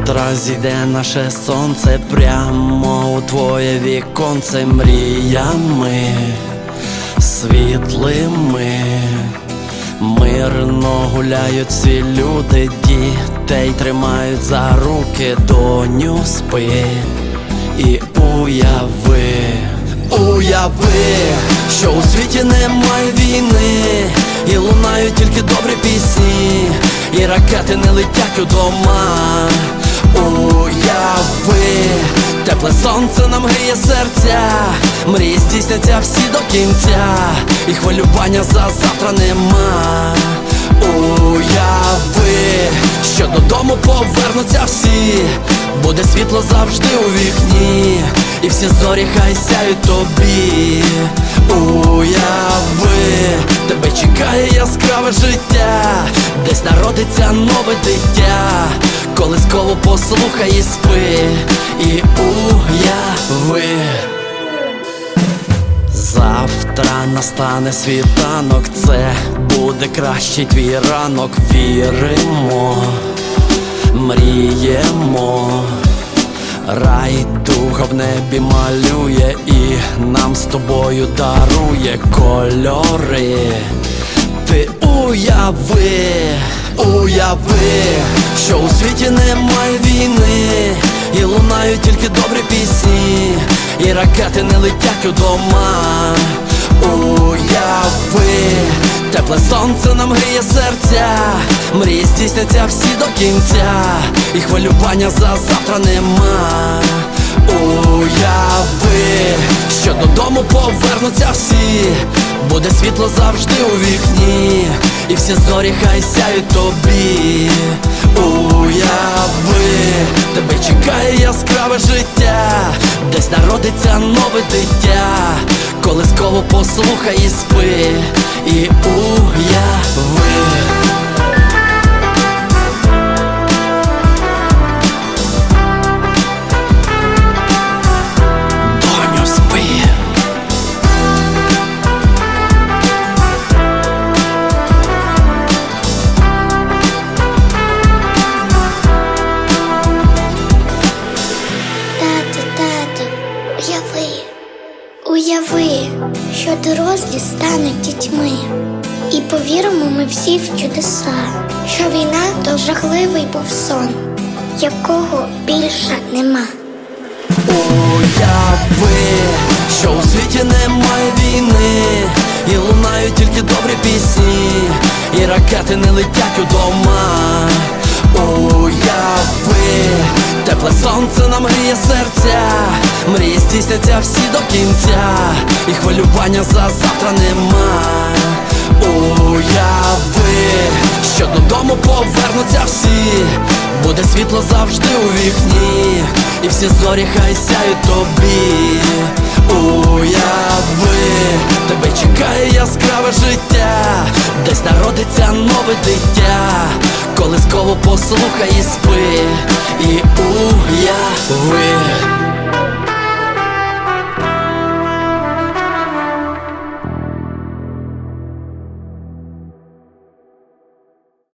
завтра зійде наше сонце прямо у твоє віконце мріями світлими. Мирно гуляють всі люди, дітей тримають за руки, доню спи і уяви, що у світі немає війни, і лунають тільки добрі пісні, і ракети не летять у дома. Уяви, тепле сонце нам гріє серця, мрії здійсняться всі до кінця, і хвилювання за завтра нема. Уяви, що додому повернуться всі, буде світло завжди у вікні, і всі зорі хай сяють тобі. Уяви, тебе чекає яскраве життя, десь народиться нове дитя, колискову послухай і спи, і уяви. Завтра настане світанок, це буде кращий твій ранок. Віримо, мріємо, райдуга в небі малює і нам з тобою дарує кольори. Ти уяви, що у світі немає війни, і лунають тільки добрі пісні, і ракети не летять у дома. Уяви, тепле сонце нам гріє серця, мрії здійсняться всі до кінця, і хвилювання за завтра нема. Уяви, що додому повернуться всі, буде світло завжди у вікні, і всі зорі хай сяють тобі. Уяви, тебе чекає яскраве життя, десь народиться нове дитя, колисково послухай і спи, і уяви. Уяви, що дорослі стануть дітьми, і повіримо ми всі в чудеса, що війна то жахливий був сон, якого більше нема. Уяви, що у світі немає війни, і лунають тільки добрі пісні, і ракети не летять у дома. Уяви, тепле сонце нам гріє серця, мрії здійсняться всі до кінця, і хвилювання за завтра нема. Уяви, що додому повернуться всі, буде світло завжди у вікні, і всі зорі хай сяють тобі. Уяви, тебе чекає яскраве життя, десь народиться нове дитя, колисково послухай і спи, і уяви.